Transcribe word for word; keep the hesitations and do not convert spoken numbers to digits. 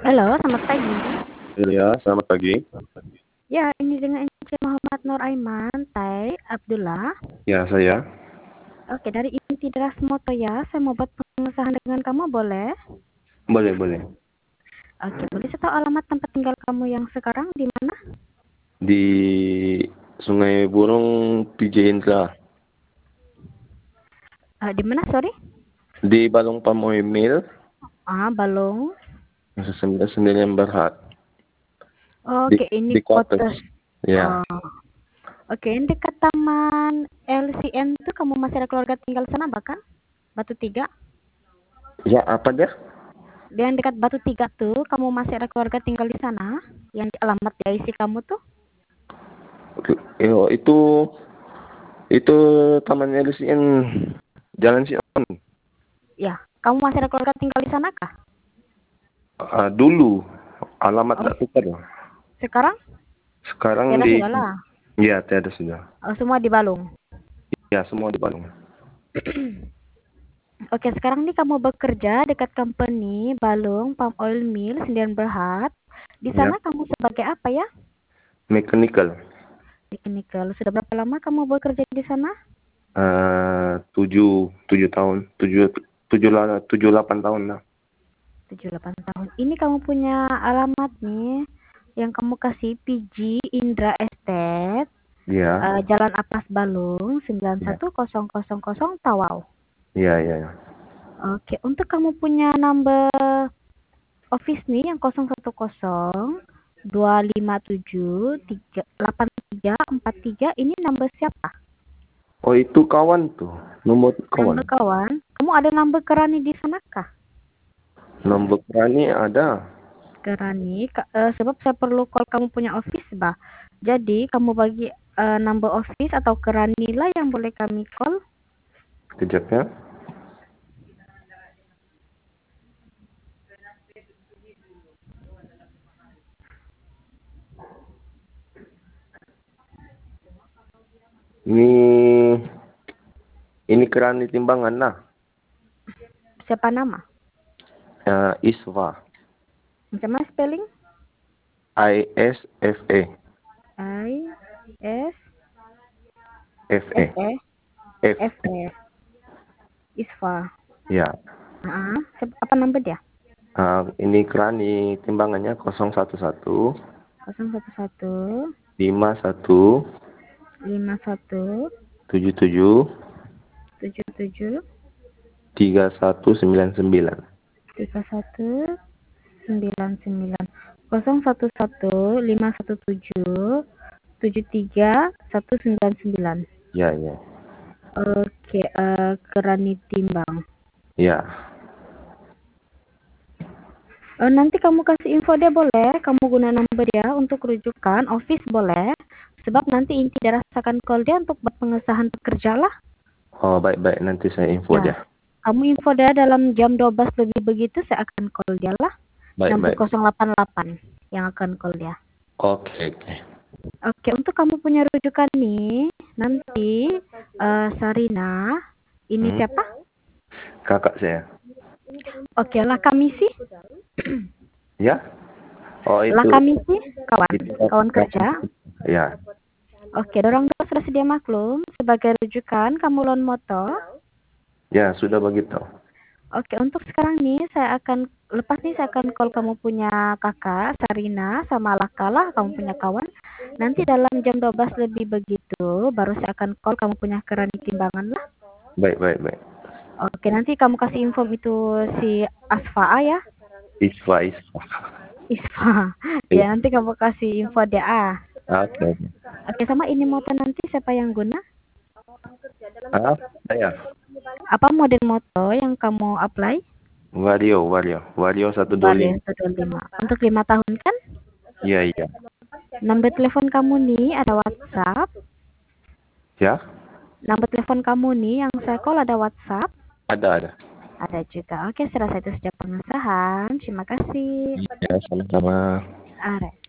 Halo, selamat pagi. Iya, selamat pagi. Ya, ini dengan Inci Muhammad Nur Aiman, Tai Abdullah. Ya, saya. Oke, dari Inti Deras Moto ya. Saya mau buat pengesahan dengan kamu, boleh? Boleh, boleh. Oke, boleh saya tahu alamat tempat tinggal kamu yang sekarang di mana? Di Sungai Burung P J Indra. Uh, di mana, sorry? Di Balong Pamoy Mill, Ah, Balong. sembilan sembilan Berhad. Di Oke, ini di quarters. cottage. Ya. Oh. Oke, ini dekat Taman L C N tuh kamu masih ada keluarga tinggal sana bahkan? Batu Tiga? Ya, apa dia? Yang dekat Batu Tiga tuh, kamu masih ada keluarga tinggal di sana? Yang di alamat di I C kamu tuh? Yo, itu itu Taman L C N Jalan Sion. Ya, kamu masih ada keluarga tinggal di sana kah? Ah, dulu alamat Oh, tak tukar. sekarang? Sekarang Tiada di sudah lah. ya, tiada sudah. Oh, semua di Balung. Ya, semua di Balong. Oke, sekarang nih kamu bekerja dekat company Balung Palm Oil Mill Sdn Berhad. Di Ya, sana kamu sebagai apa ya? mechanical. Mechanical. Sudah berapa lama kamu bekerja di sana? Uh, tujuh tujuh tahun tujuh tujuh lah tujuh delapan tahun lah. tujuh delapan tahun. Ini kamu punya alamat nih yang kamu kasih P G Indra Estate, Iya. uh, Jalan Apas Balung sembilan Iya. satu nol nol nol Tawau. Iya, iya, iya. Oke, untuk kamu punya number office nih yang nol satu nol dua lima tujuh tiga delapan tiga empat tiga, ini number siapa? Oh, itu kawan tuh. Nomor kawan. Number kawan. Kamu ada number Kerani di sana kah? Nomor berani ada. Kerani, ka- eh, sebab saya perlu call kamu punya office, bah. Jadi kamu bagi eh, number office atau Kerani lah yang boleh kami call. Kejap ya. Ini ini kerani timbangan lah. Siapa nama? Uh, Isfa. Macam mana spelling? I S F E. I S F E. F E F. F E Isfa. Ya. Ah, siapa- apa number dia? Uh, ini kerani timbangannya nol satu satu nol satu satu lima satu lima satu tujuh tujuh tujuh tujuh tiga satu sembilan sembilan. tiga satu sembilan sembilan nol satu satu lima satu tujuh tujuh tiga satu sembilan sembilan. Ya, ya. Oke, uh, Kerani Timbang. Ya. Uh, nanti kamu kasih info dia boleh, kamu guna number dia untuk rujukan office boleh, sebab nanti inti dia rasakan call dia untuk buat pengesahan pekerja lah. Oh, baik-baik. Nanti saya info Ya, dia. kamu info dia dalam jam dua belas lebih begitu, saya akan call dia lah. Number Baik-baik. nol delapan delapan yang akan call dia. Oke, oke. Oke, untuk kamu punya rujukan nih, nanti uh, Sarina, ini Hmm? siapa? Kakak saya. Oke, lah kami sih. Ya? Oh, Lah itu. kami sih, kawan, Itu kawan kakak. kerja. Ya. Oke, dorong dong sudah sedia maklum sebagai rujukan kamu loan motor. Ya, sudah begitu. Oke, untuk sekarang nih saya akan lepas nih saya akan call kamu punya kakak Sarina sama Laka lah kamu punya kawan. Nanti dalam jam dua belas lebih begitu baru saya akan call kamu punya Kerani Timbangan lah. Baik, baik, baik. Oke, nanti kamu kasih info itu si Asfa ya. Isfa, Isfa. Isfa. Iya. Ya, nanti kamu kasih info dia. Ah. Oke. Oke, sama ini motor nanti siapa yang guna? Ah, saya. Apa model motor yang kamu apply? Wario, Wario. Wario satu dua Vario lima. satu dua lima. Untuk lima tahun kan? Iya, iya. Nomor telepon kamu nih ada WhatsApp. Ya? Nomor telepon kamu nih yang saya call ada WhatsApp. Ada, ada. Ada juga. Oke, saya rasa itu sudah pengesahan. Terima kasih. Iya, sama-sama. Alright.